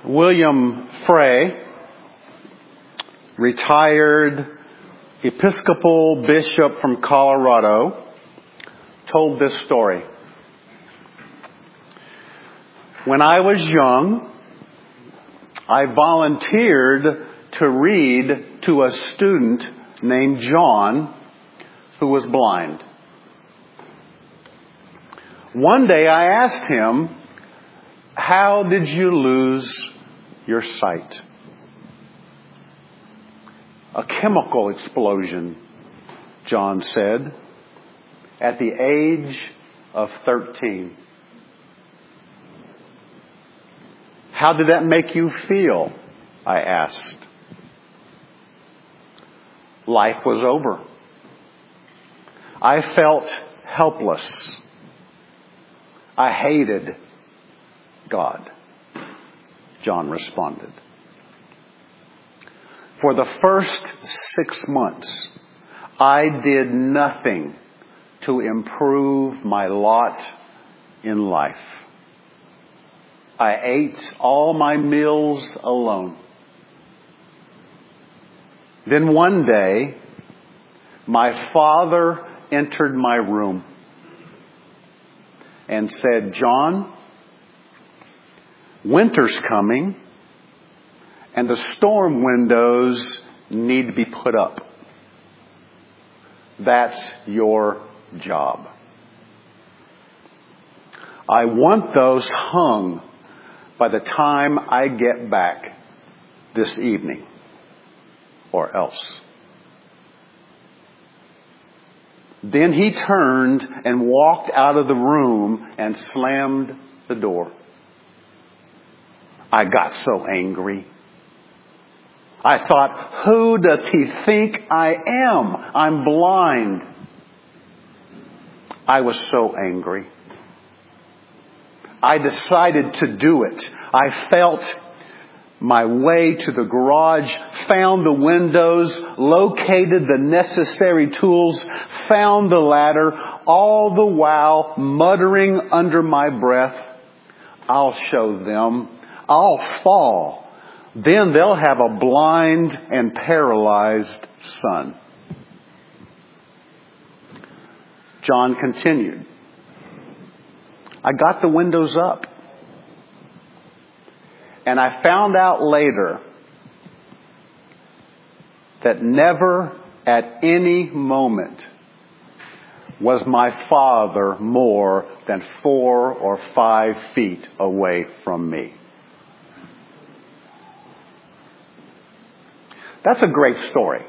William Frey, retired Episcopal bishop from Colorado, told this story. When I was young, I volunteered to read to a student named John who was blind. One day I asked him, "How did you lose your sight?" "A chemical explosion," John said, "at the age of 13. "How did that make you feel?" I asked. "Life was over. I felt helpless. I hated God," John responded. "For the first 6 months, I did nothing to improve my lot in life. I ate all my meals alone. Then one day, my father entered my room and said, 'John, winter's coming and the storm windows need to be put up. That's your job. I want those hung by the time I get back this evening, or else.' Then he turned and walked out of the room and slammed the door. I got so angry. I thought, who does he think I am? I'm blind. I was so angry. I decided to do it. I felt my way to the garage, found the windows, located the necessary tools, found the ladder, all the while muttering under my breath, 'I'll show them. I'll fall. Then they'll have a blind and paralyzed son.'" John continued, "I got the windows up. And I found out later that never at any moment was my father more than 4 or 5 feet away from me." That's a great story.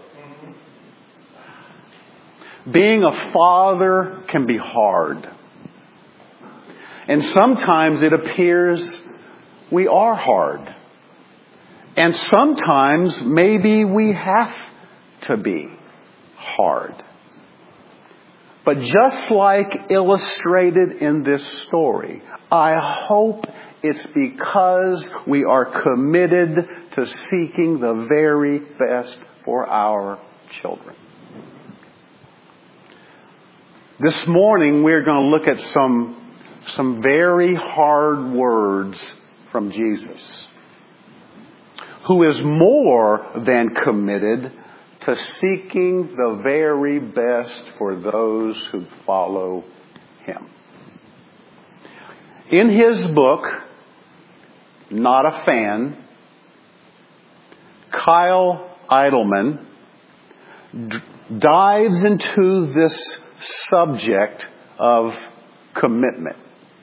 Being a father can be hard. And sometimes it appears we are hard. And sometimes maybe we have to be hard. But just like illustrated in this story, I hope it's because we are committed to seeking the very best for our children. This morning we're going to look at some very hard words from Jesus, who is more than committed to seeking the very best for those who follow Him. In his book, Not a Fan, Kyle Idleman dives into this subject of commitment,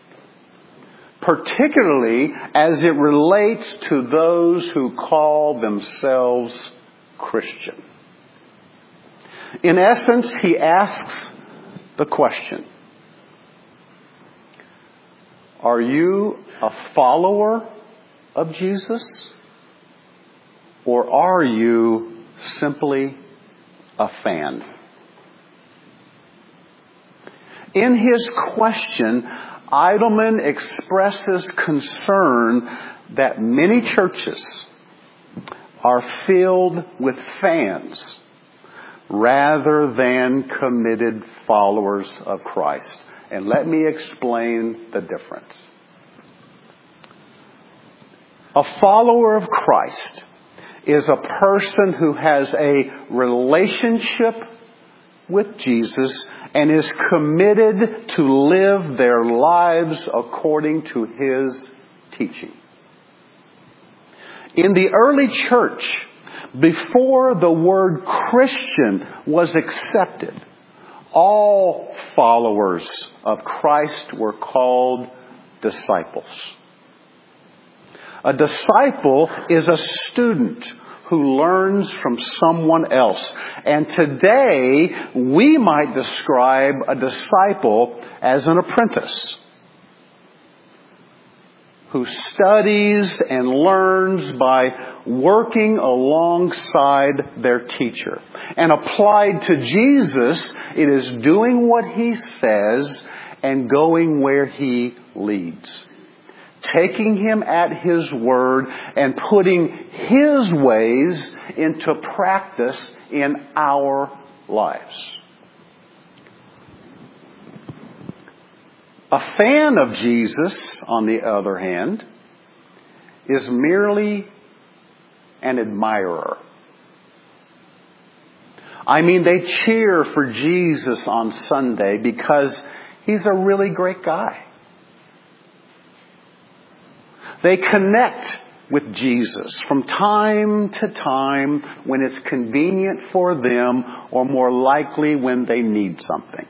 particularly as it relates to those who call themselves Christian. In essence, he asks the question, are you a follower of Jesus? Or are you simply a fan? In his question, Idleman expresses concern that many churches are filled with fans rather than committed followers of Christ. And let me explain the difference. A follower of Christ is a person who has a relationship with Jesus and is committed to live their lives according to His teaching. In the early church, before the word Christian was accepted, all followers of Christ were called disciples. A disciple is a student who learns from someone else. And today, we might describe a disciple as an apprentice who studies and learns by working alongside their teacher. And applied to Jesus, it is doing what He says and going where He leads. Taking Him at His word and putting His ways into practice in our lives. A fan of Jesus, on the other hand, is merely an admirer. I mean, they cheer for Jesus on Sunday because He's a really great guy. They connect with Jesus from time to time when it's convenient for them, or more likely when they need something.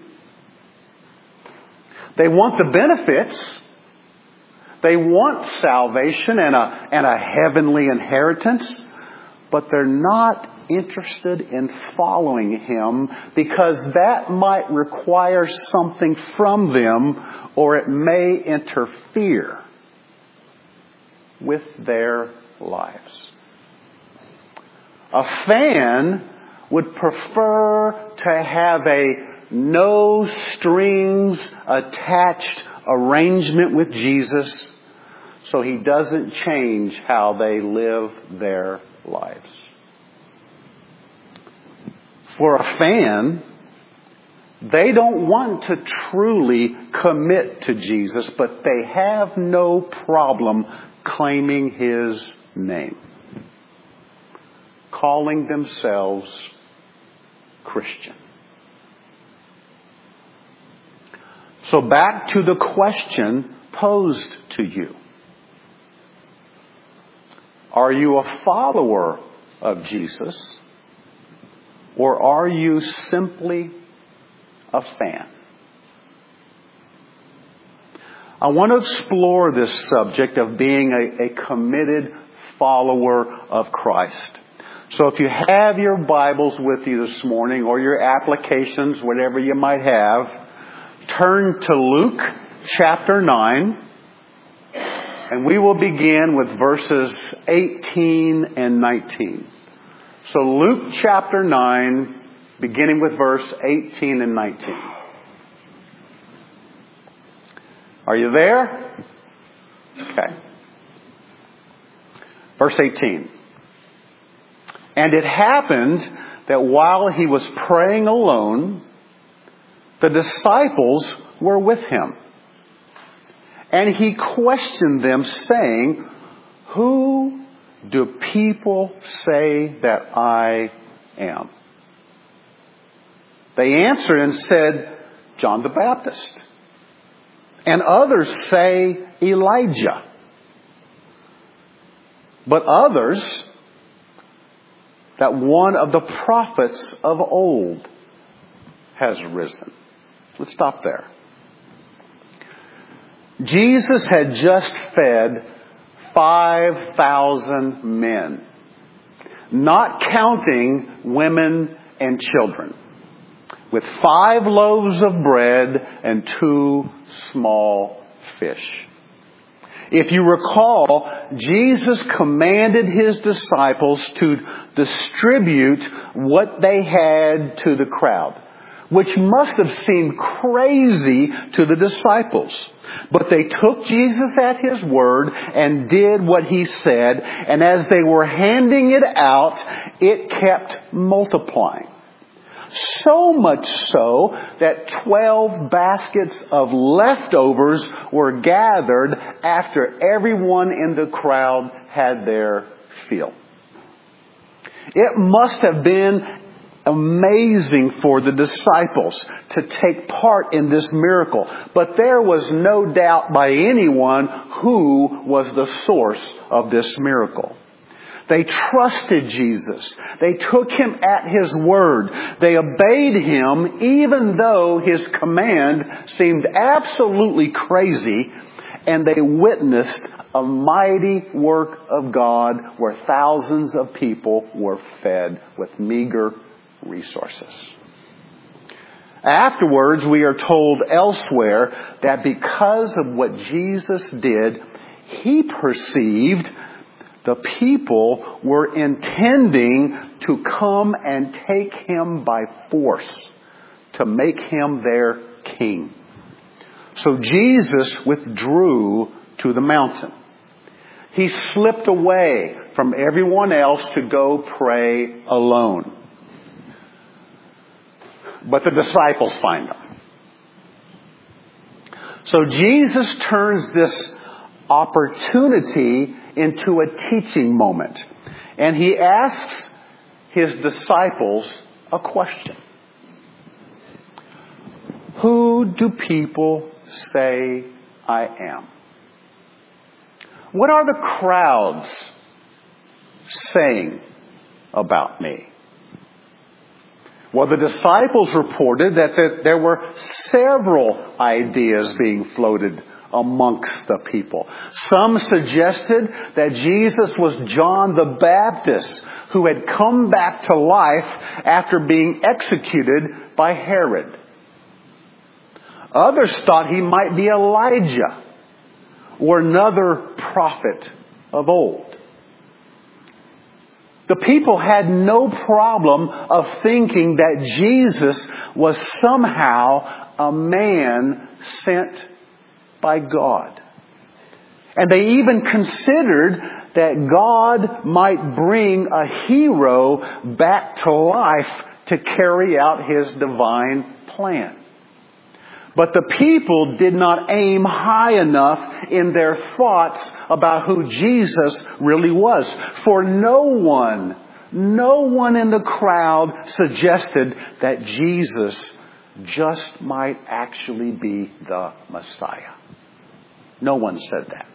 They want the benefits. They want salvation and a heavenly inheritance, but they're not interested in following Him because that might require something from them, or it may interfere with their lives. A fan would prefer to have a no strings attached arrangement with Jesus so He doesn't change how they live their lives. For a fan, they don't want to truly commit to Jesus, but they have no problem claiming His name, calling themselves Christian. So back to the question posed to you. Are you a follower of Jesus, or are you simply a fan? I want to explore this subject of being a committed follower of Christ. So if you have your Bibles with you this morning, or your applications, whatever you might have, turn to Luke chapter 9, and we will begin with verses 18 and 19. So Luke chapter 9, beginning with verse 18 and 19. Are you there? Okay. Verse 18. And it happened that while He was praying alone, the disciples were with Him. And He questioned them, saying, "Who do people say that I am?" They answered and said, "John the Baptist. And others say Elijah. But others that one of the prophets of old has risen." Let's stop there. Jesus had just fed 5,000 men, not counting women and children, with 5 loaves of bread and 2 small fish. If you recall, Jesus commanded His disciples to distribute what they had to the crowd, which must have seemed crazy to the disciples. But they took Jesus at His word and did what He said, and as they were handing it out, it kept multiplying. So much so that 12 baskets of leftovers were gathered after everyone in the crowd had their fill. It must have been amazing for the disciples to take part in this miracle. But there was no doubt by anyone who was the source of this miracle. They trusted Jesus. They took Him at His word. They obeyed Him even though His command seemed absolutely crazy. And they witnessed a mighty work of God where thousands of people were fed with meager resources. Afterwards, we are told elsewhere that because of what Jesus did, He perceived the people were intending to come and take Him by force, to make Him their king. So Jesus withdrew to the mountain. He slipped away from everyone else to go pray alone. But the disciples find Him. So Jesus turns this opportunity into a teaching moment. And He asks His disciples a question. Who do people say I am? What are the crowds saying about me? Well, the disciples reported that there were several ideas being floated amongst the people. Some suggested that Jesus was John the Baptist who had come back to life after being executed by Herod. Others thought He might be Elijah or another prophet of old. The people had no problem of thinking that Jesus was somehow a man sent by God. And they even considered that God might bring a hero back to life to carry out His divine plan. But the people did not aim high enough in their thoughts about who Jesus really was. For no one in the crowd suggested that Jesus just might actually be the Messiah. No one said that.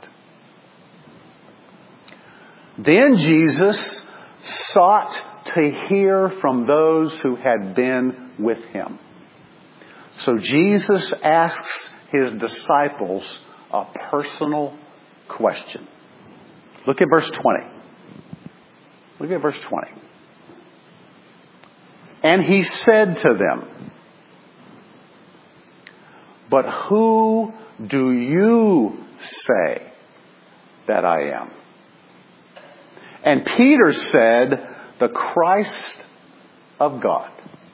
Then Jesus sought to hear from those who had been with Him. So Jesus asks His disciples a personal question. Look at verse 20. Look at verse 20. And He said to them, "But who do you say that I am?" And Peter said, "The Christ of God."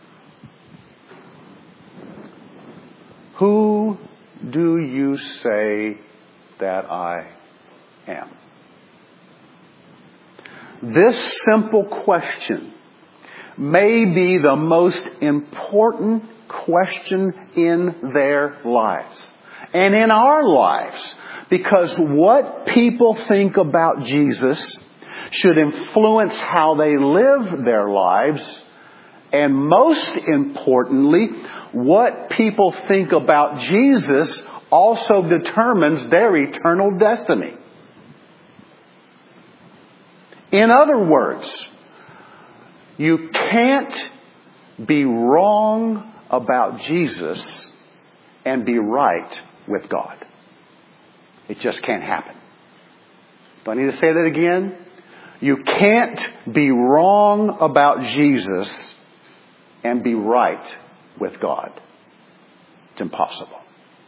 Who do you say that I am? This simple question may be the most important question in their lives and in our lives, because what people think about Jesus should influence how they live their lives, and most importantly, what people think about Jesus also determines their eternal destiny. In other words, you can't be wrong about Jesus and be right with God. It just can't happen. Do I need to say that again? You can't be wrong about Jesus and be right with God. It's impossible.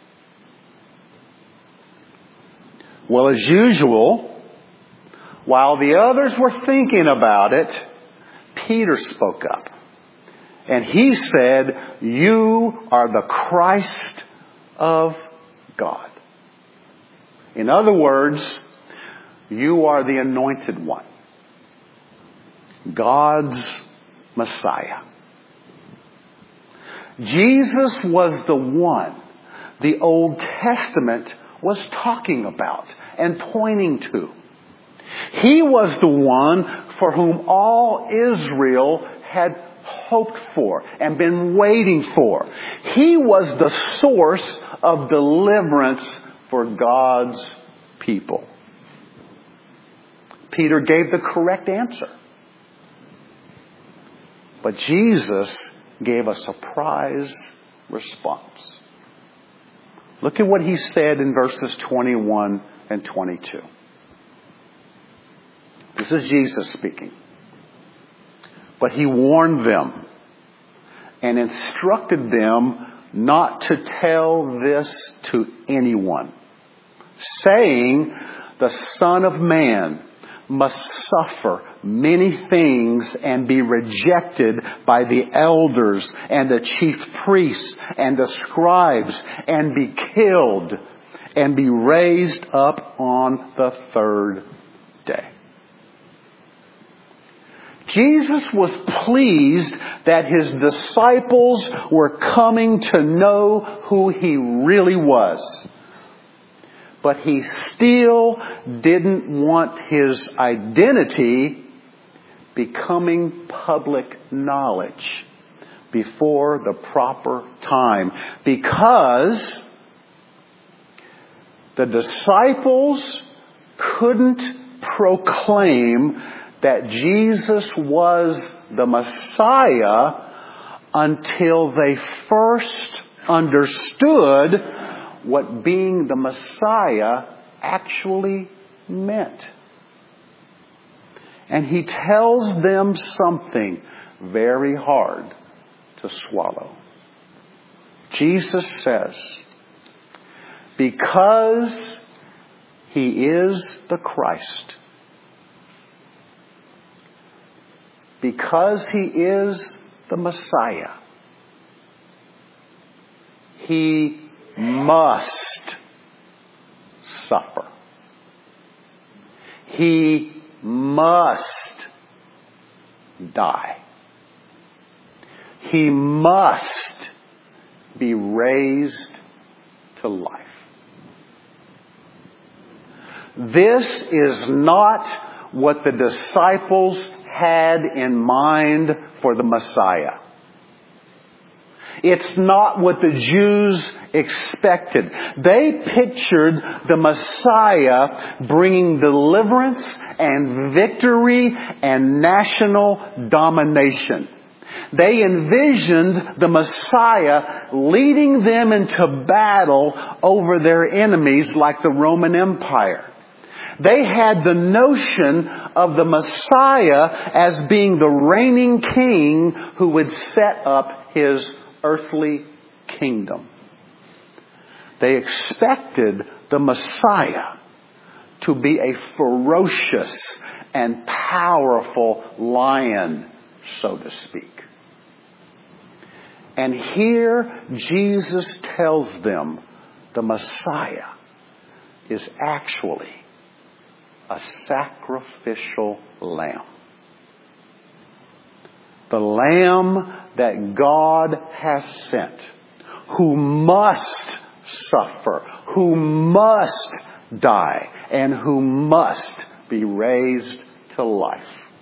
Well, as usual, while the others were thinking about it, Peter spoke up. And he said, "You are the Christ of God." In other words, you are the anointed one. God's Messiah. Jesus was the one the Old Testament was talking about and pointing to. He was the one for whom all Israel had hoped for and been waiting for. He was the source of deliverance for God's people. Peter gave the correct answer. But Jesus gave a surprise response. Look at what he said in verses 21 and 22. This is Jesus speaking. But he warned them and instructed them not to tell this to anyone, saying, the Son of Man must suffer many things and be rejected by the elders and the chief priests and the scribes and be killed and be raised up on the third day. Jesus was pleased that his disciples were coming to know who he really was. But he still didn't want his identity becoming public knowledge before the proper time. Because the disciples couldn't proclaim that Jesus was the Messiah until they first understood what being the Messiah actually meant. And he tells them something very hard to swallow. Jesus says, because he is the Christ, because he is the Messiah, he must suffer. He must die. He must be raised to life. This is not what the disciples had in mind for the Messiah. It's not what the Jews expected. They pictured the Messiah bringing deliverance and victory and national domination. They envisioned the Messiah leading them into battle over their enemies like the Roman Empire. They had the notion of the Messiah as being the reigning king who would set up his earthly kingdom. They expected the Messiah to be a ferocious and powerful lion, so to speak. And here Jesus tells them the Messiah is actually a sacrificial lamb. The lamb that God has sent, who must suffer, who must die, and who must be raised to life.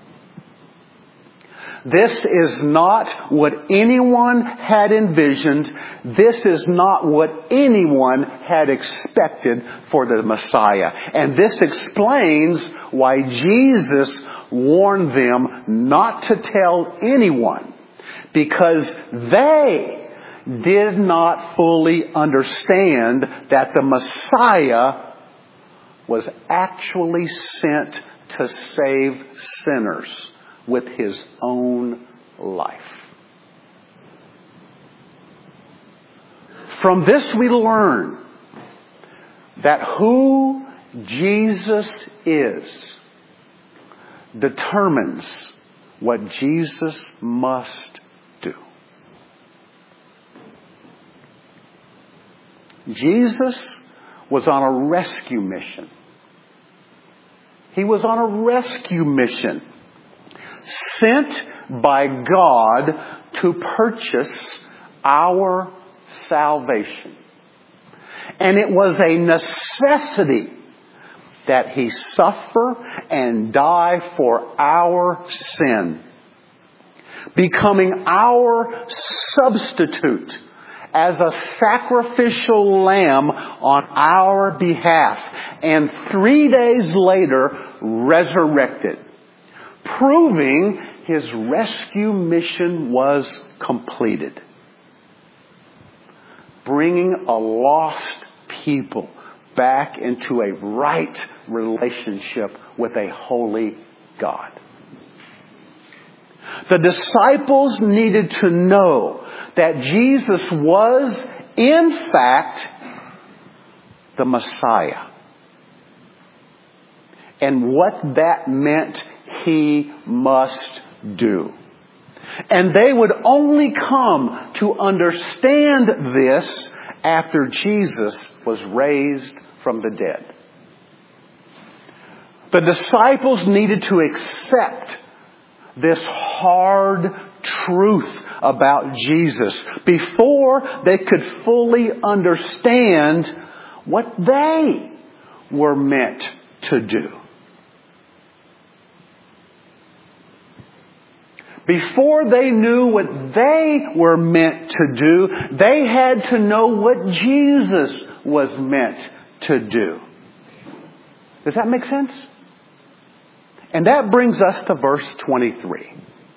This is not what anyone had envisioned. This is not what anyone had expected for the Messiah. And this explains why Jesus warned them not to tell anyone. Because they did not fully understand that the Messiah was actually sent to save sinners with his own life. From this we learn that who Jesus is determines what Jesus must do. Jesus was on a rescue mission. He was on a rescue mission sent by God to purchase our salvation. And it was a necessity that He suffer and die for our sin, becoming our substitute as a sacrificial lamb on our behalf, and 3 days later resurrected, proving His rescue mission was completed, bringing a lost people back into a right relationship with a holy God. The disciples needed to know that Jesus was, in fact, the Messiah. And what that meant He must do. And they would only come to understand this after Jesus was raised from the dead. The disciples needed to accept this hard truth about Jesus before they could fully understand what they were meant to do. Before they knew what they were meant to do, they had to know what Jesus was meant to do. Does that make sense? And that brings us to verse 23.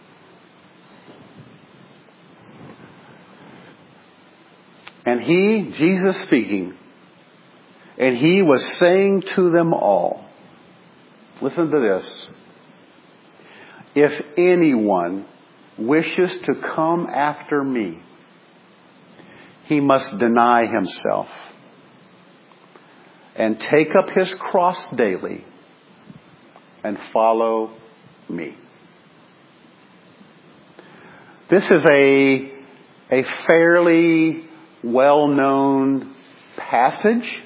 And He, Jesus speaking, and He was saying to them all, listen to this, if anyone wishes to come after me, he must deny himself and take up his cross daily and follow me. This is a fairly well-known passage.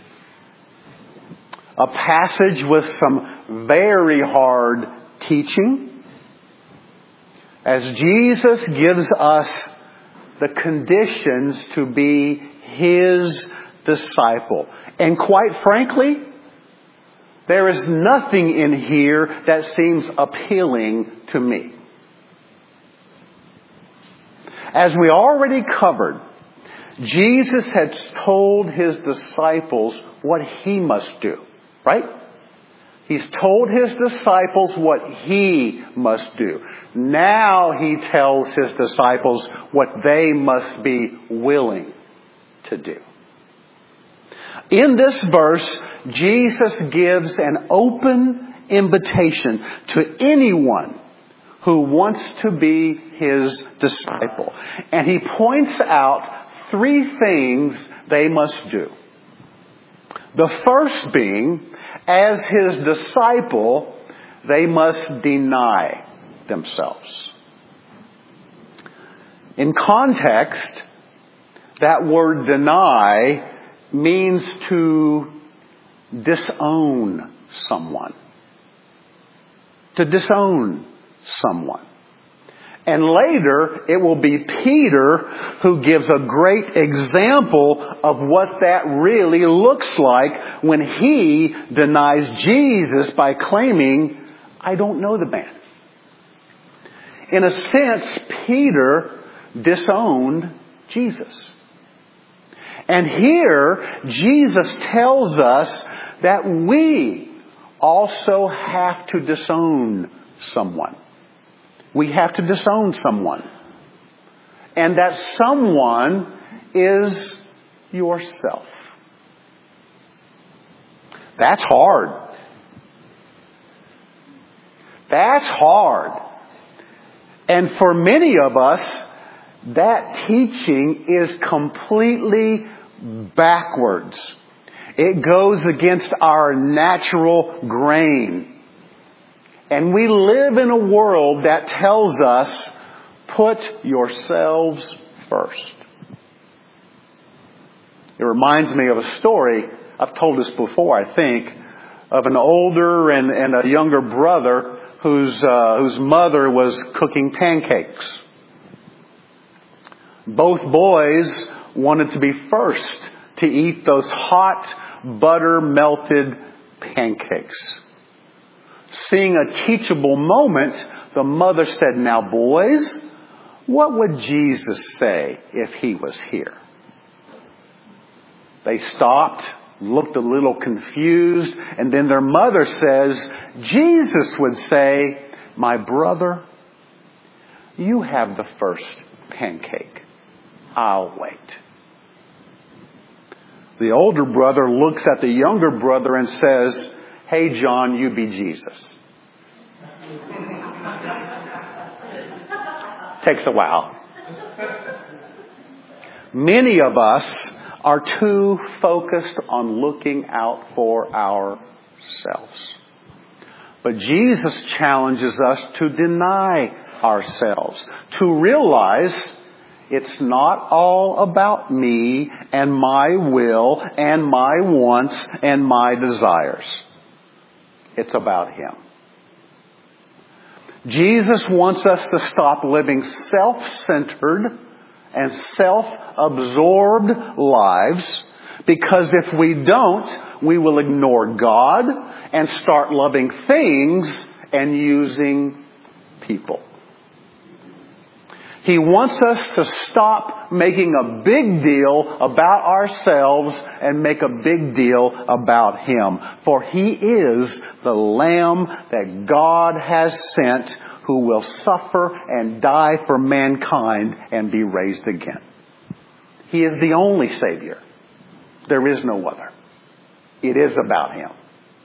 A passage with some very hard teaching, as Jesus gives us the conditions to be His disciple. And quite frankly, there is nothing in here that seems appealing to me. As we already covered, Jesus had told His disciples what He must do, right? He's told His disciples what He must do. Now He tells His disciples what they must be willing to do. In this verse, Jesus gives an open invitation to anyone who wants to be His disciple. And He points out 3 things they must do. The first being, as His disciple, they must deny themselves. In context, that word deny means to disown someone. To disown someone. And later, it will be Peter who gives a great example of what that really looks like when he denies Jesus by claiming, I don't know the man. In a sense, Peter disowned Jesus. And here, Jesus tells us that we also have to disown someone. We have to disown someone. And that someone is yourself. That's hard. That's hard. And for many of us, that teaching is completely backwards. It goes against our natural grain. And we live in a world that tells us, put yourselves first. It reminds me of a story, I've told this before, I think, of an older and a younger brother whose mother was cooking pancakes. Both boys wanted to be first to eat those hot, butter-melted pancakes. Seeing a teachable moment, the mother said, "Now, boys, what would Jesus say if he was here?" They stopped, looked a little confused, and then their mother says, "Jesus would say, 'My brother, you have the first pancake. I'll wait.'" The older brother looks at the younger brother and says, "Hey, John, you be Jesus." Takes a while. Many of us are too focused on looking out for ourselves. But Jesus challenges us to deny ourselves, to realize it's not all about me and my will and my wants and my desires. It's about Him. Jesus wants us to stop living self-centered and self-absorbed lives, because if we don't, we will ignore God and start loving things and using people. He wants us to stop making a big deal about ourselves and make a big deal about Him. For He is the Lamb that God has sent, who will suffer and die for mankind and be raised again. He is the only Savior. There is no other. It is about Him.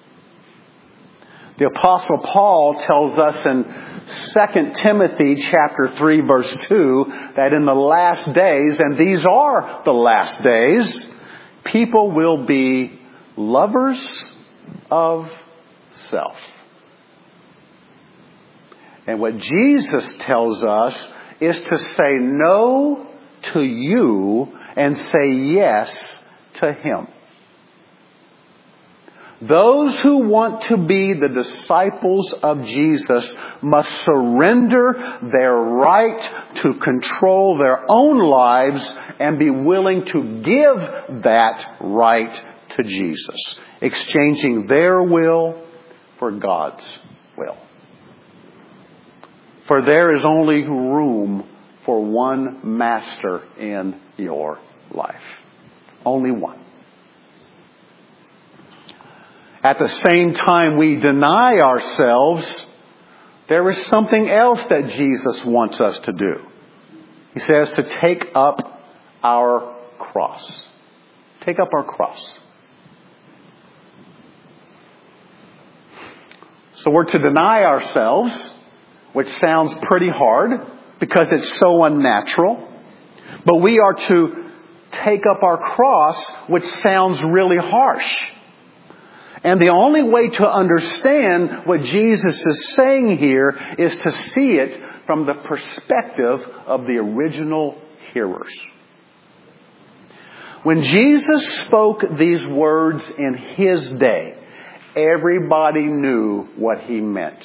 The Apostle Paul tells us in 2 Timothy chapter 3 verse 2 that in the last days, and these are the last days, people will be lovers of self. And what Jesus tells us is to say no to you and say yes to Him. Those who want to be the disciples of Jesus must surrender their right to control their own lives and be willing to give that right to Jesus, exchanging their will for God's will. For there is only room for one master in your life. Only one. At the same time we deny ourselves, there is something else that Jesus wants us to do. He says to take up our cross. Take up our cross. So we're to deny ourselves, which sounds pretty hard because it's so unnatural. But we are to take up our cross, which sounds really harsh. And the only way to understand what Jesus is saying here is to see it from the perspective of the original hearers. When Jesus spoke these words in His day, everybody knew what He meant.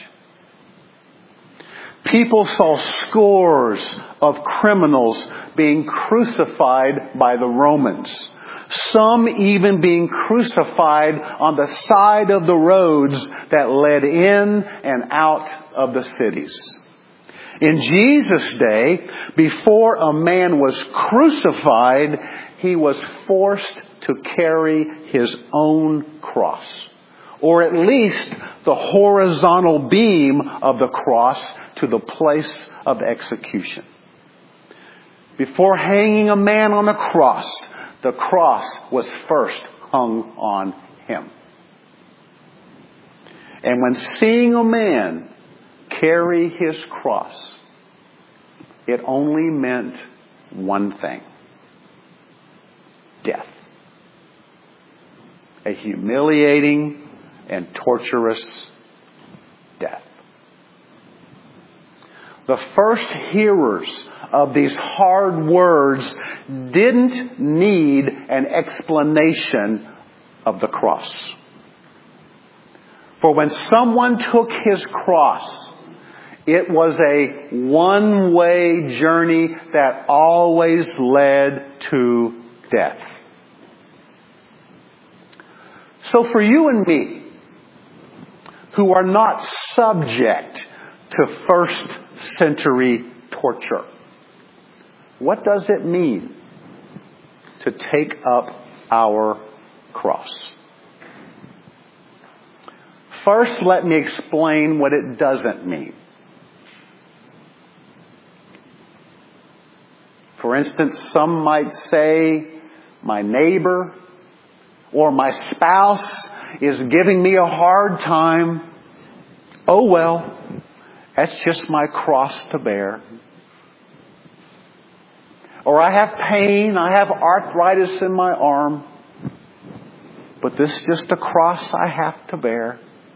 People saw scores of criminals being crucified by the Romans. Some even being crucified on the side of the roads that led in and out of the cities. In Jesus' day, before a man was crucified, he was forced to carry his own cross, or at least the horizontal beam of the cross to the place of execution. Before hanging a man on a cross, the cross was first hung on him. And when seeing a man carry his cross, it only meant one thing: death. A humiliating and torturous death. The first hearers of these hard words didn't need an explanation of the cross. For when someone took his cross, It was a one-way journey that always led to death. So for you and me, who are not subject to first-century torture, what does it mean to take up our cross? First, let me explain what it doesn't mean. For instance, some might say, my neighbor or my spouse is giving me a hard time. Oh well, that's just my cross to bear. Or I have pain, I have arthritis in my arm, but this is just a cross I have to bear.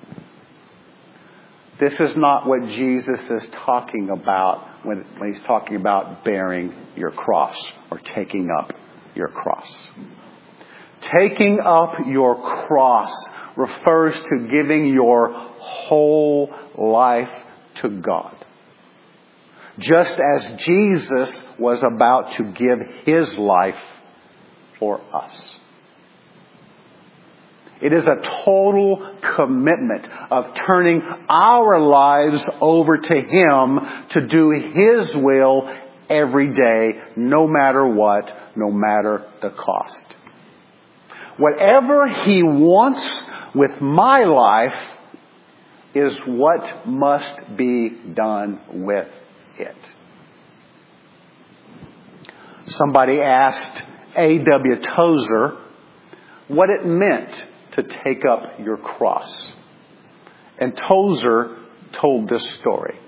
This is not what Jesus is talking about when He's talking about bearing your cross or taking up your cross. Taking up your cross refers to giving your whole life to God. Just as Jesus was about to give His life for us. It is a total commitment of turning our lives over to Him to do His will every day, no matter what, no matter the cost. Whatever He wants with my life is what must be done with it. Somebody asked A.W. Tozer what it meant to take up your cross. And Tozer told this story.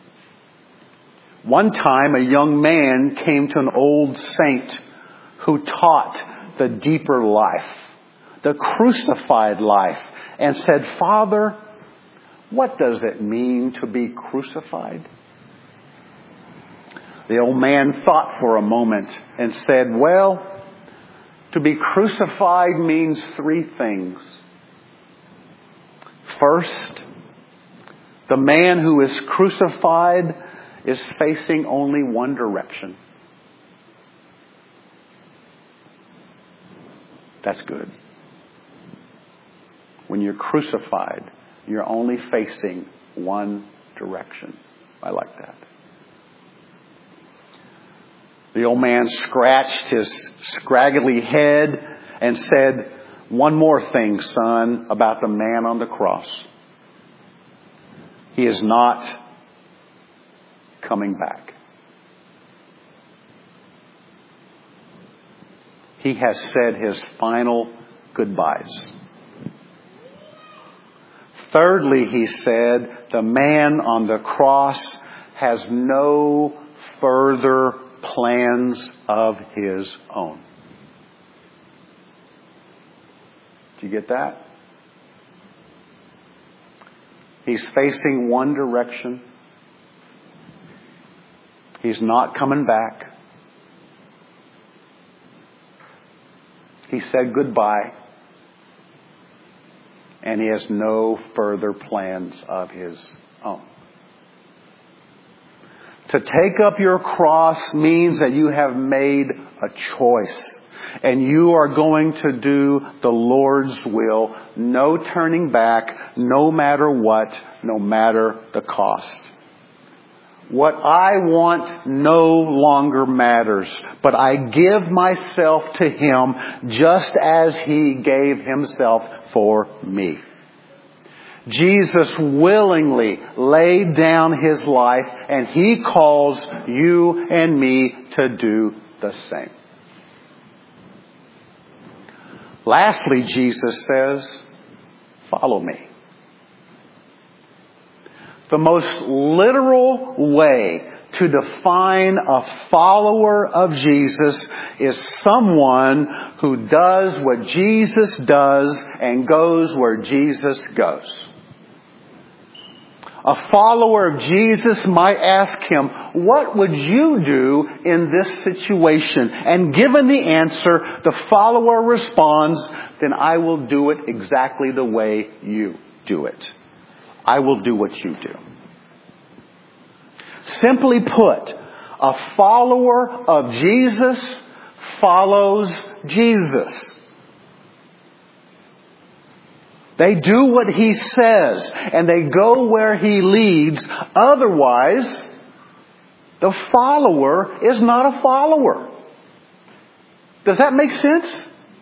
One time a young man came to an old saint who taught the deeper life, the crucified life, and said, "Father, what does it mean to be crucified?" The old man thought for a moment and said, "Well, to be crucified means three things. First, the man who is crucified is facing only one direction. That's good. When you're crucified, you're only facing one direction. I like that." The old man scratched his scraggly head and said, "One more thing, son, about the man on the cross. He is not coming back. He has said his final goodbyes. Thirdly, he said, the man on the cross has no further plans of his own." Do you get that? He's facing one direction. He's not coming back. He said goodbye. And he has no further plans of his own. To take up your cross means that you have made a choice. And you are going to do the Lord's will. No turning back, no matter what, no matter the cost. What I want no longer matters, but I give myself to Him just as He gave Himself for me. Jesus willingly laid down His life, and He calls you and me to do the same. Lastly, Jesus says, "Follow me." The most literal way to define a follower of Jesus is someone who does what Jesus does and goes where Jesus goes. A follower of Jesus might ask Him, "What would you do in this situation?" And given the answer, the follower responds, "Then I will do it exactly the way you do it. I will do what you do." Simply put, a follower of Jesus follows Jesus. They do what He says, and they go where He leads. Otherwise, the follower is not a follower. Does that make sense?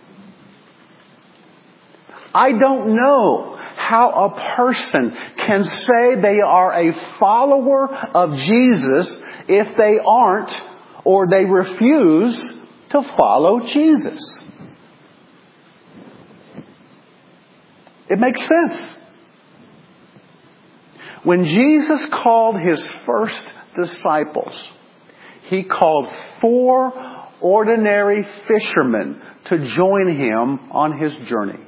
I don't know how a person can say they are a follower of Jesus if they aren't, or they refuse to follow Jesus. It makes sense. When Jesus called His first disciples, He called 4 ordinary fishermen to join Him on His journey.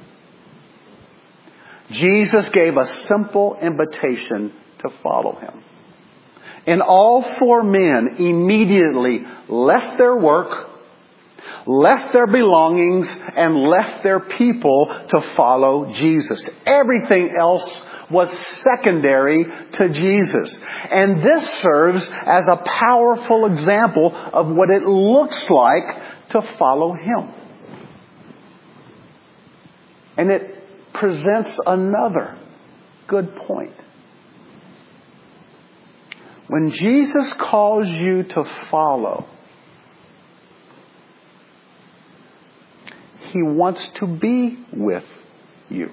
Jesus gave a simple invitation to follow Him. And all 4 men immediately left their work, left their belongings, and left their people to follow Jesus. Everything else was secondary to Jesus. And this serves as a powerful example of what it looks like to follow Him. And it presents another good point. When Jesus calls you to follow, He wants to be with you.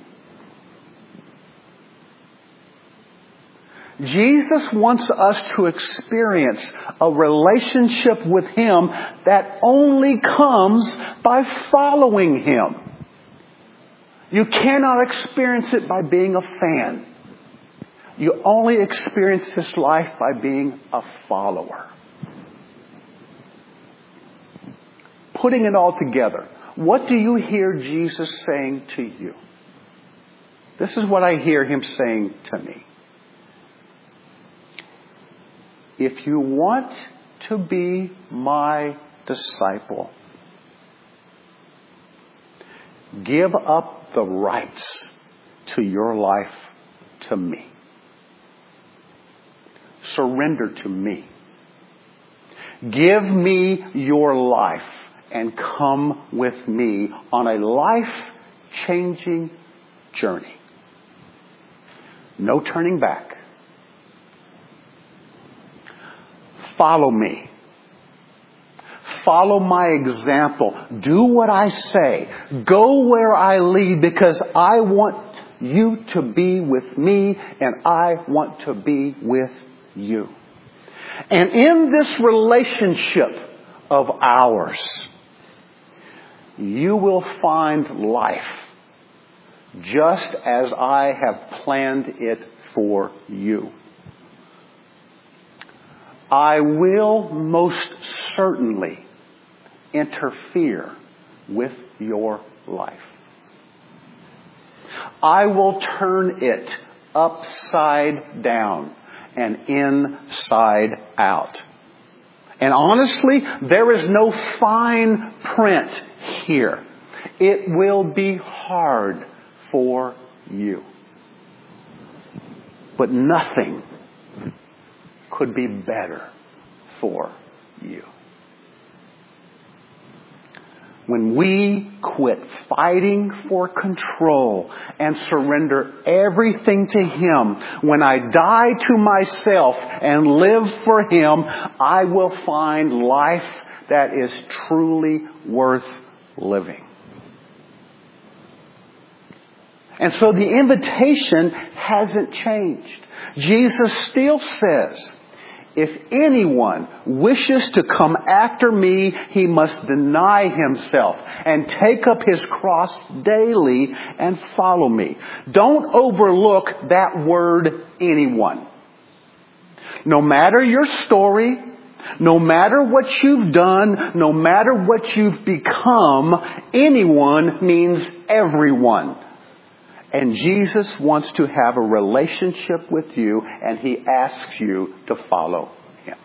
Jesus wants us to experience a relationship with Him that only comes by following Him. You cannot experience it by being a fan. You only experience this life by being a follower. Putting it all together, what do you hear Jesus saying to you? This is what I hear Him saying to me. If you want to be my disciple, give up the rights to your life to me. Surrender to me. Give me your life and come with me on a life-changing journey. No turning back. Follow me. Follow my example. Do what I say. Go where I lead, because I want you to be with me and I want to be with you. And in this relationship of ours, you will find life just as I have planned it for you. I will most certainly interfere with your life. I will turn it upside down and inside out. And honestly, there is no fine print here. It will be hard for you. But nothing could be better for you. When we quit fighting for control and surrender everything to Him, when I die to myself and live for Him, I will find life that is truly worth living. And so the invitation hasn't changed. Jesus still says, if anyone wishes to come after me, he must deny himself and take up his cross daily and follow me. Don't overlook that word, anyone. No matter your story, no matter what you've done, no matter what you've become, anyone means everyone. And Jesus wants to have a relationship with you, and He asks you to follow Him.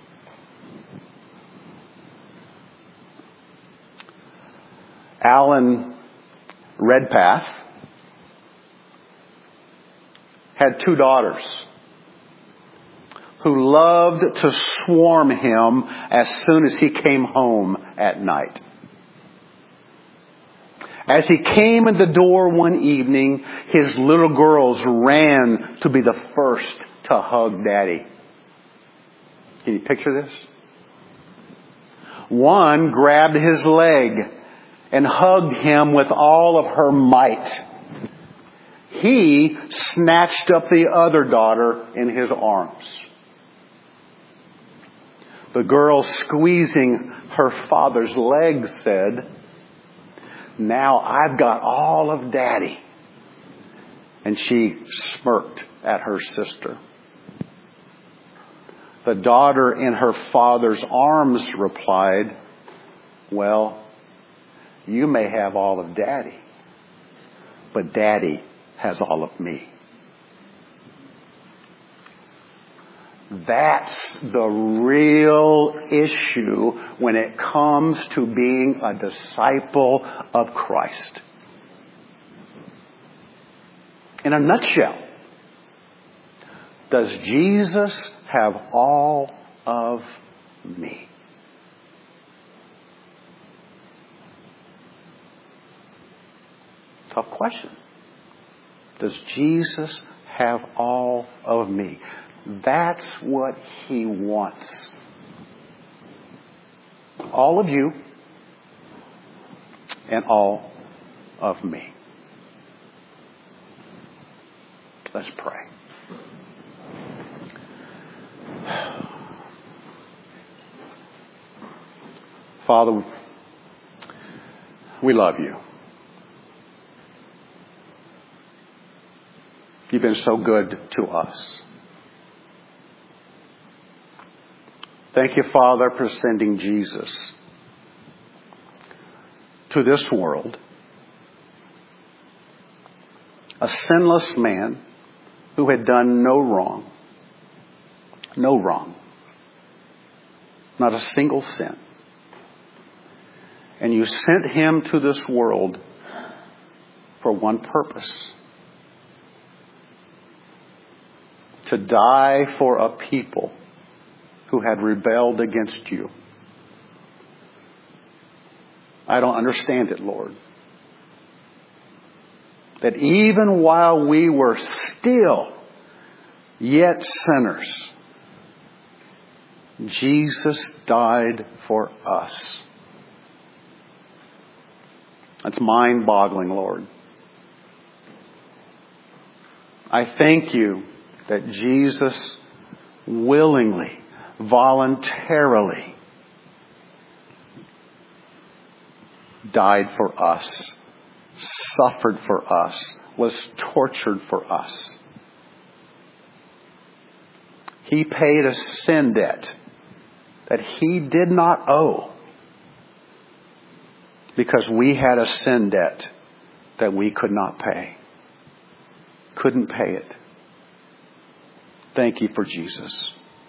Alan Redpath had 2 daughters. who loved to swarm him as soon as he came home at night. As he came in the door one evening, his little girls ran to be the first to hug Daddy. Can you picture this? One grabbed his leg and hugged him with all of her might. He snatched up the other daughter in his arms. The girl, squeezing her father's leg, said, "Now I've got all of Daddy." And she smirked at her sister. The daughter in her father's arms replied, "Well, you may have all of Daddy, but Daddy has all of me." That's the real issue when it comes to being a disciple of Christ. In a nutshell, does Jesus have all of me? Tough question. Does Jesus have all of me? That's what He wants. All of you and all of me. Let's pray. Father, we love you. You've been so good to us. Thank you, Father, for sending Jesus to this world, a sinless man who had done no wrong, not a single sin. And you sent him to this world for one purpose: to die for a people who had rebelled against you. I don't understand it, Lord. That even while we were still yet sinners, Jesus died for us. That's mind-boggling, Lord. I thank you that Jesus willingly, voluntarily died for us, suffered for us, was tortured for us. He paid a sin debt that He did not owe because we had a sin debt that we could not pay. Couldn't pay it. Thank you for Jesus.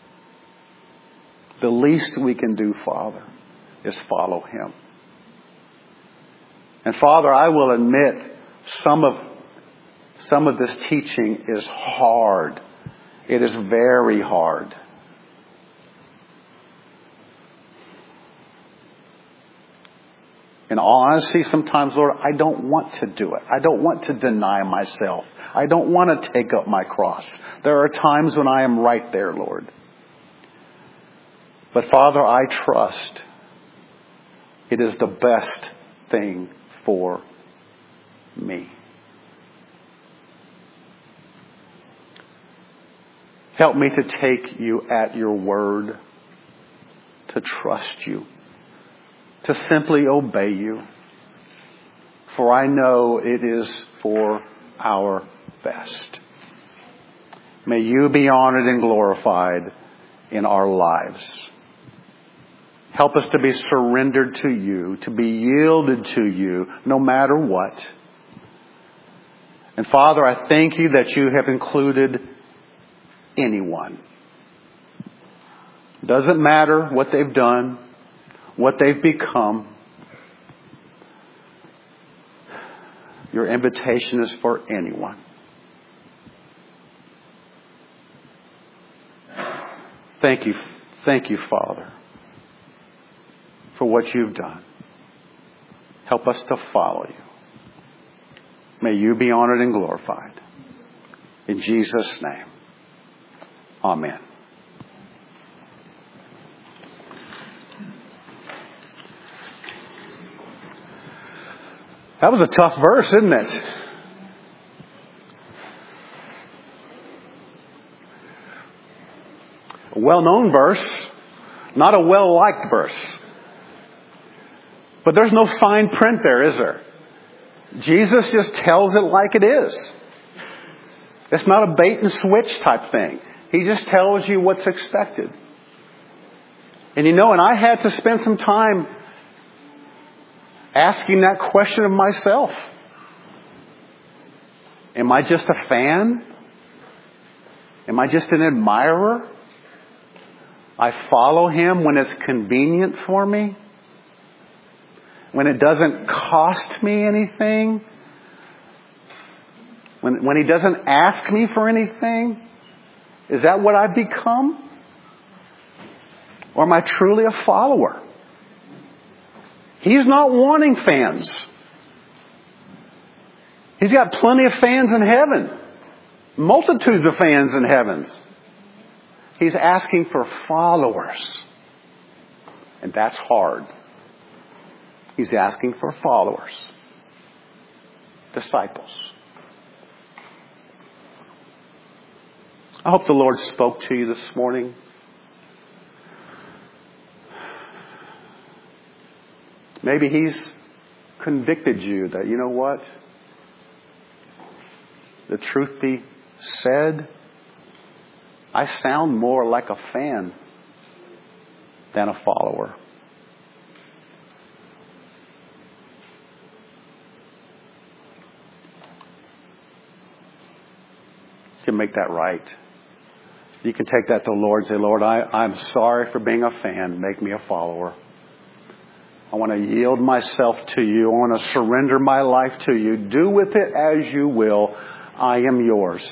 The least we can do, Father, is follow Him. And Father, I will admit some of this teaching is hard. It is very hard. In all honesty, sometimes, Lord, I don't want to do it. I don't want to deny myself. I don't want to take up my cross. There are times when I am right there, Lord. But Father, I trust it is the best thing for me. Help me to take you at your word, to trust you, to simply obey you. For I know it is for our best. May you be honored and glorified in our lives. Help us to be surrendered to you, to be yielded to you, no matter what. And Father, I thank you that you have included anyone. Doesn't matter what they've done, what they've become. Your invitation is for anyone. Thank you, Father, for what you've done. Help us to follow you. May you be honored and glorified. In Jesus' name, amen. That was a tough verse, isn't it? A well-known verse, not a well-liked verse. But there's no fine print there, is there? Jesus just tells it like it is. It's not a bait and switch type thing. He just tells you what's expected. And and I had to spend some time asking that question of myself. Am I just a fan? Am I just an admirer? I follow him when it's convenient for me? When it doesn't cost me anything? When he doesn't ask me for anything? Is that what I've become? Or am I truly a follower? He's not wanting fans. He's got plenty of fans in heaven. Multitudes of fans in heaven. He's asking for followers. And that's hard. He's asking for followers. Disciples. I hope the Lord spoke to you this morning. Maybe He's convicted you that, you know what? The truth be said, I sound more like a fan than a follower. You can make that right. You can take that to the Lord and say, Lord, I'm sorry for being a fan. Make me a follower. I want to yield myself to you. I want to surrender my life to you. Do with it as you will. I am yours.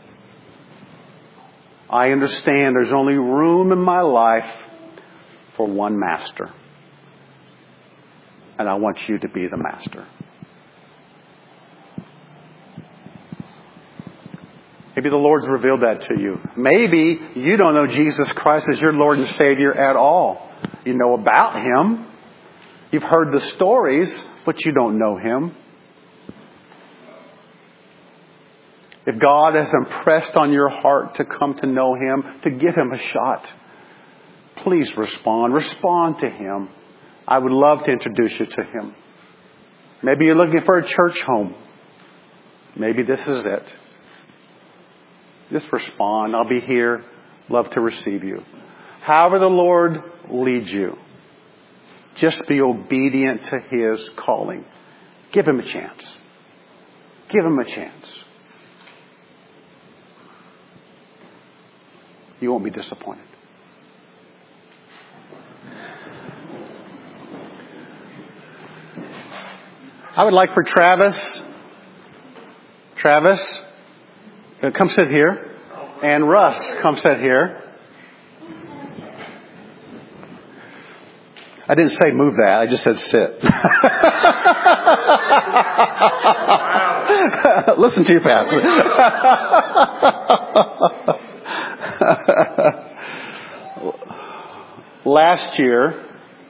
I understand there's only room in my life for one master. And I want you to be the master. Maybe the Lord's revealed that to you. Maybe you don't know Jesus Christ as your Lord and Savior at all. You know about Him. You've heard the stories, but you don't know Him. If God has impressed on your heart to come to know Him, to give Him a shot, please respond. Respond to Him. I would love to introduce you to Him. Maybe you're looking for a church home. Maybe this is it. Just respond. I'll be here. Love to receive you. However the Lord leads you, just be obedient to His calling. Give Him a chance. Give Him a chance. You won't be disappointed. I would like for Travis, come sit here. And Russ, come sit here. I didn't say move that. I just said sit. Listen to you, Pastor. Last year,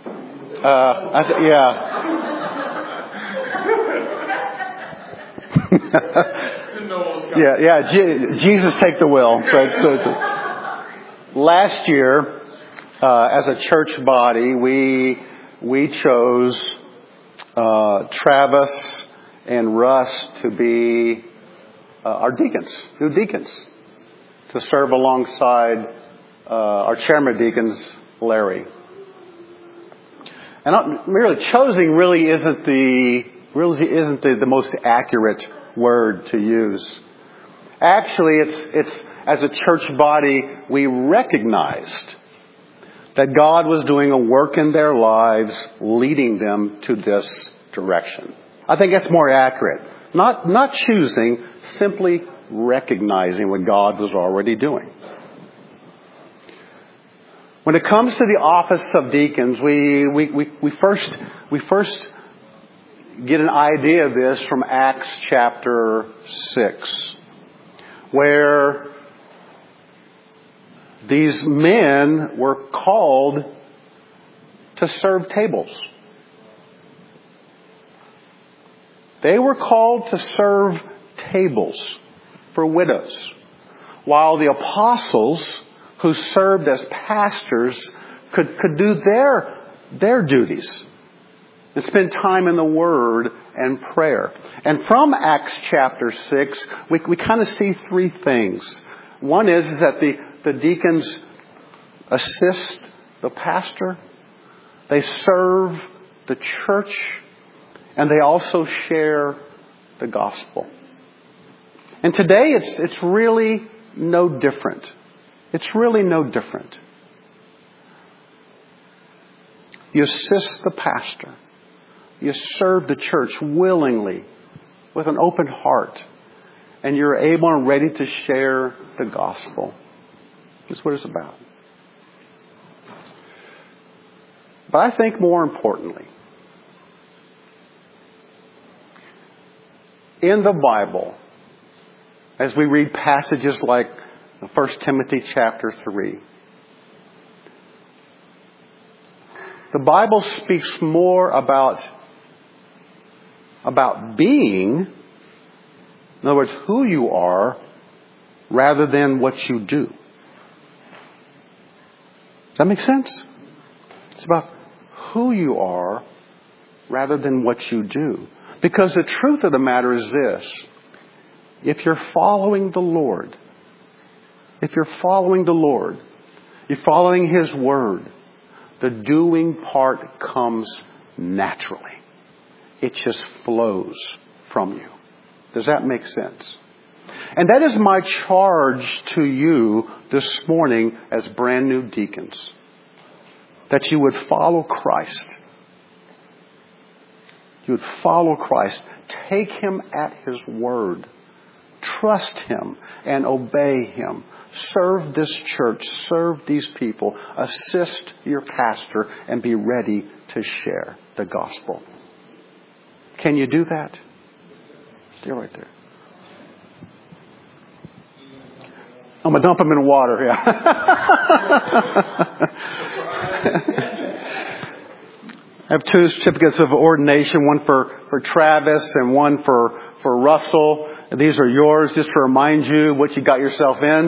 Jesus take the wheel. Last year, as a church body, we chose Travis and Russ to be our new deacons, to serve alongside our chairman of deacons, Larry. And really, choosing really isn't the most accurate word to use. Actually, it's as a church body, we recognized that God was doing a work in their lives, leading them to this direction. I think that's more accurate. Not choosing, simply recognizing what God was already doing. When it comes to the office of deacons, we first get an idea of this from Acts chapter 6, where these men were called to serve tables. They were called to serve tables for widows, while the apostles who served as pastors could do their duties and spend time in the Word and prayer. And from Acts chapter 6, we kind of see three things. One is that the deacons assist the pastor, they serve the church, and they also share the gospel. And today it's really no different. It's really no different. You assist the pastor. You serve the church willingly, with an open heart. And you're able and ready to share the gospel. That's what it's about. But I think more importantly, in the Bible, as we read passages like 1 Timothy chapter 3, the Bible speaks more about being, in other words, who you are, rather than what you do. Does that make sense? It's about who you are rather than what you do. Because the truth of the matter is this: if you're following the Lord, you're following His Word, the doing part comes naturally. It just flows from you. Does that make sense? And that is my charge to you this morning as brand new deacons. That you would follow Christ. You would follow Christ. Take Him at His word. Trust Him and obey Him. Serve this church. Serve these people. Assist your pastor and be ready to share the gospel. Can you do that? Stay right there. I'm going to dump him in water. Yeah. I have two certificates of ordination, one for Travis and one for Russell. And these are yours, just to remind you what you got yourself in.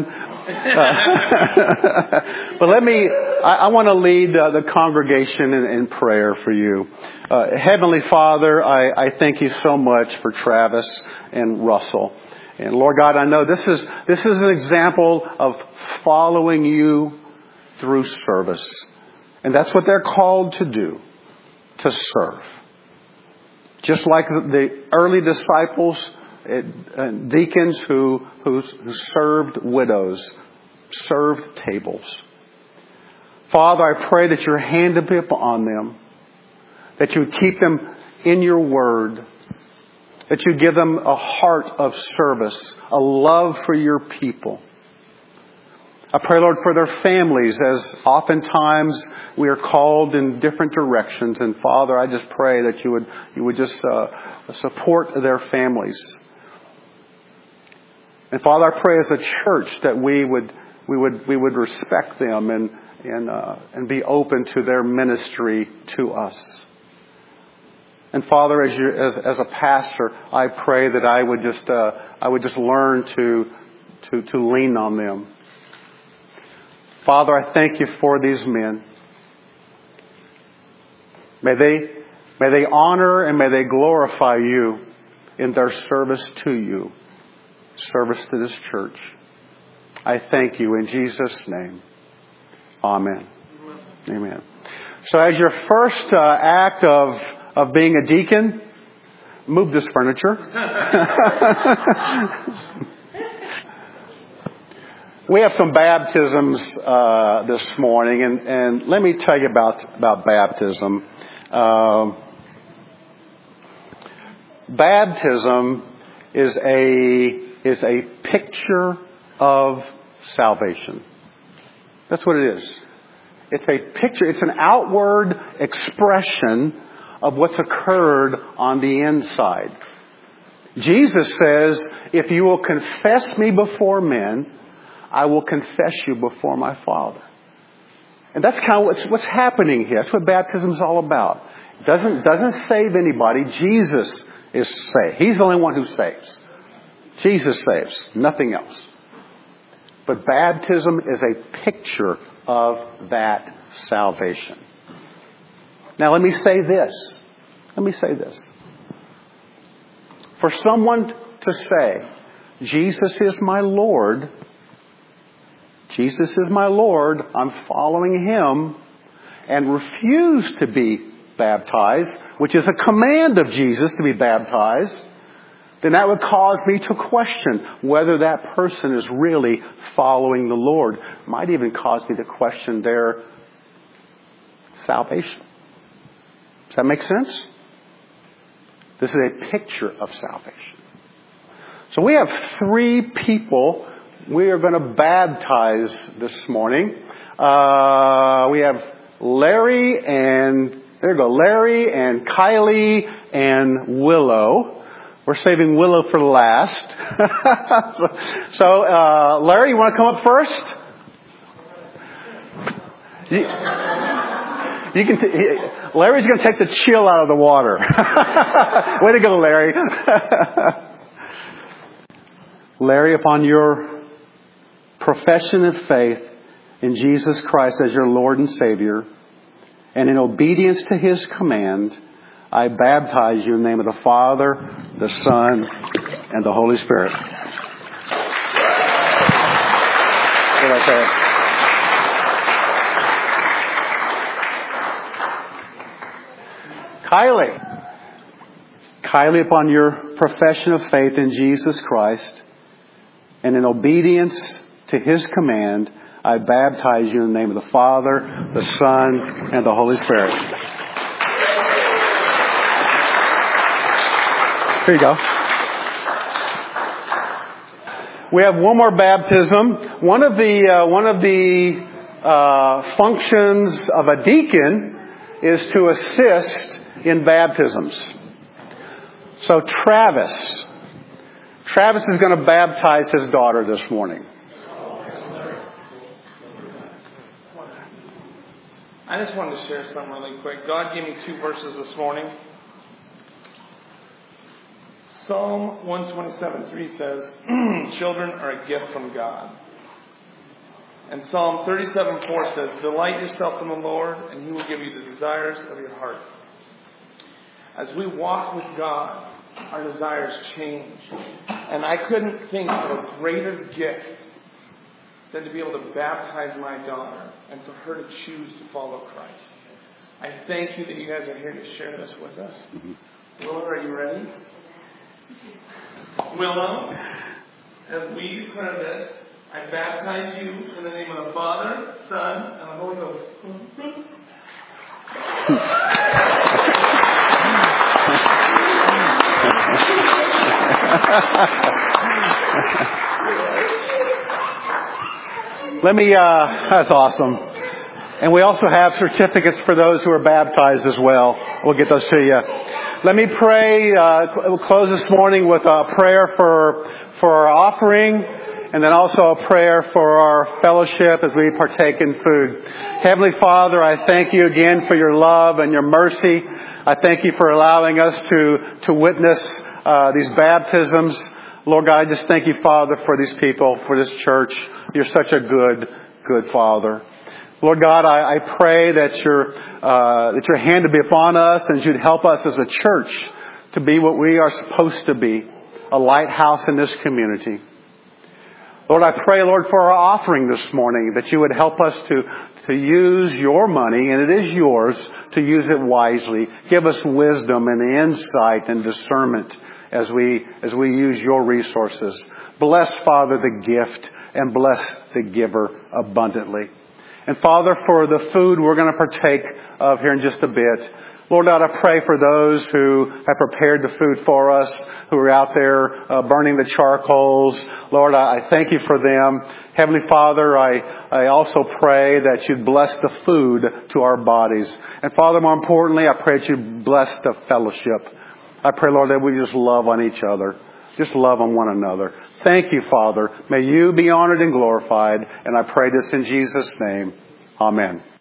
But I want to lead the congregation in prayer for you. Heavenly Father, I thank you so much for Travis and Russell. And Lord God, I know this is an example of following you through service. And that's what they're called to do, to serve. Just like the early disciples, deacons who served widows, served tables. Father, I pray that your hand would be upon them, that you would keep them in your word, that you give them a heart of service, a love for your people. I pray, Lord, for their families, as oftentimes we are called in different directions. And Father, I just pray that you would just support their families. And Father, I pray as a church that we would respect them and be open to their ministry to us. And Father, as a pastor, I pray that I would just learn to lean on them. Father, I thank you for these men. May they honor and may they glorify you in their service to you, service to this church. I thank you in Jesus' name. Amen. Amen. So as your first act of being a deacon, move this furniture. We have some baptisms this morning, and let me tell you about baptism. Baptism is a picture of salvation. That's what it is. It's a picture. It's an outward expression of what's occurred on the inside. Jesus says, if you will confess me before men, I will confess you before my Father. And that's kind of what's happening here. That's what baptism is all about. It doesn't save anybody. Jesus is saved. He's the only one who saves. Jesus saves, nothing else. But baptism is a picture of that salvation. Now let me say this. For someone to say, Jesus is my Lord, I'm following Him, and refuse to be baptized, which is a command of Jesus to be baptized, then that would cause me to question whether that person is really following the Lord. It might even cause me to question their salvation. Does that make sense? This is a picture of salvation. So we have 3 people we are going to baptize this morning. We have Larry and Kylie and Willow. We're saving Willow for last. So, Larry, you want to come up first? Larry's going to take the chill out of the water. Way to go, Larry. Larry, upon your profession of faith in Jesus Christ as your Lord and Savior, and in obedience to His command, I baptize you in the name of the Father, the Son, and the Holy Spirit. Kylie, upon your profession of faith in Jesus Christ, and in obedience to His command, I baptize you in the name of the Father, the Son, and the Holy Spirit. Here you go. We have one more baptism. One of the functions of a deacon is to assist in baptisms. So Travis is going to baptize his daughter this morning. I just wanted to share something really quick. God gave me 2 verses this morning. Psalm 127:3 says, children are a gift from God. And Psalm 37:4 says, delight yourself in the Lord, and He will give you the desires of your heart. As we walk with God, our desires change. And I couldn't think of a greater gift than to be able to baptize my daughter and for her to choose to follow Christ. I thank you that you guys are here to share this with us. Willow, are you ready? Willow, as we declare this, I baptize you in the name of the Father, Son, and the Holy Ghost. That's awesome. And we also have certificates for those who are baptized as well. We'll get those to you. Let me pray. We'll close this morning with a prayer for our offering, and then also a prayer for our fellowship as we partake in food. Heavenly Father, I thank you again for your love and your mercy. I thank you for allowing us to witness these baptisms. Lord God, I just thank you, Father, for these people, for this church. You're such a good Father. Lord God, I pray that your hand to be upon us, and you'd help us as a church to be what we are supposed to be, a lighthouse in this community. Lord, I pray, Lord, for our offering this morning, that you would help us to use your money, and it is yours, to use it wisely. Give us wisdom and insight and discernment as we use your resources. Bless, Father, the gift, and bless the giver abundantly. And Father, for the food we're going to partake of here in just a bit, Lord God, I pray for those who have prepared the food for us, who are out there burning the charcoals. Lord, I thank you for them. Heavenly Father, I also pray that you'd bless the food to our bodies. And Father, more importantly, I pray that you bless the fellowship. I pray, Lord, that we just love on each other. Just love on one another. Thank you, Father. May you be honored and glorified. And I pray this in Jesus' name. Amen.